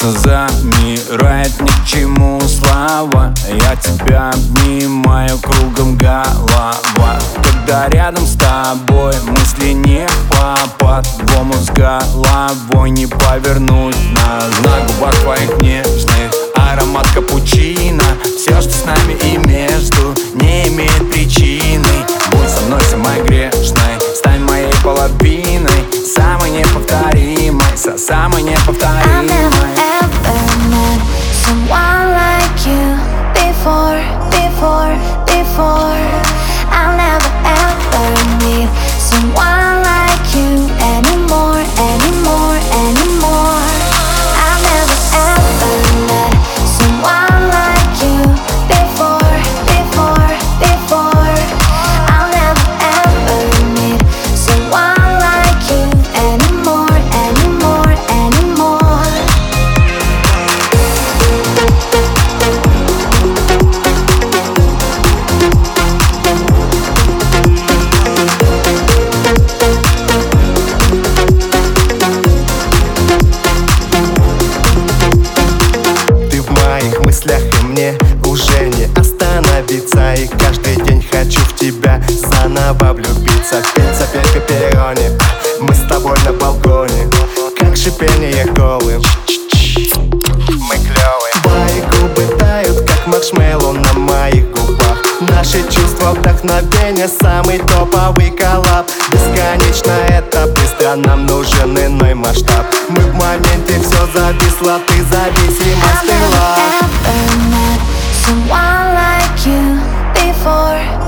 Сердце замирает, ни к чему слова. Я тебя обнимаю, кругом голова. Когда рядом с тобой мысли не в попад, в омут с головой не повернуть нас. На губах твоих нежных аромат капучино. Все, что с нами и между, не имеет причины. Будь со мной самой грешной, стань моей половиной, самой неповторимой, самой неповторимой. Someone like you before. I'll never ever need someone like you anymore. I'll never ever met someone like you before. I'll never ever need someone like you anymore. В мыслях и мне уже не остановиться. И каждый день хочу в тебя заново влюбиться. Петь петь по перроне, мы с тобой на балконе, как шипение колы. Мы клёвые. Твои губы тают, как маршмеллоу на моих губах. Наши чувства, вдохновение, самый топовый коллаб. Бесконечно это быстро, нам нужен иной масштаб. Мы в моменте, все зависло, ты зависима, I've never ever met someone like you before.